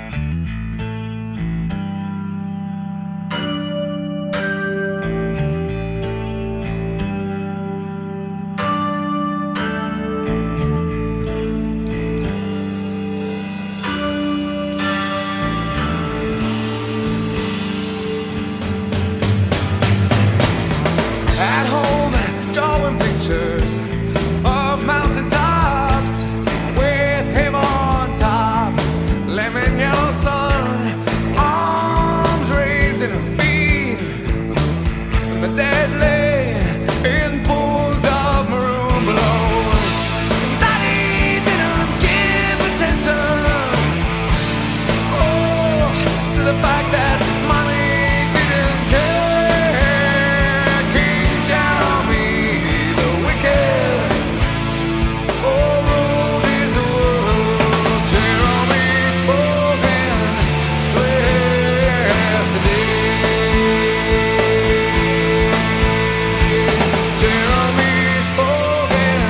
At home, drawing pictures of mountain tops with him on top. Lemon yellow sun, arms raised in a beam. The dead lay in pools of maroon below. Daddy didn't give attention, to the fact that mommy didn't care. Came down on me, the wicked, ruled his world. Jeremy spoken yesterday. Jeremy spoken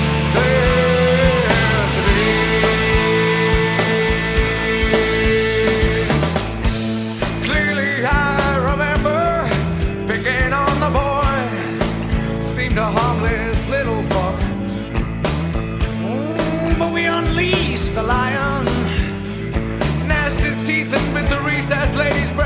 yesterday. Clearly I remember picking on the boy. Seemed a harmless little fuck. But we unleashed the lion. Gnashed his teeth and bit the recessed lady's breast.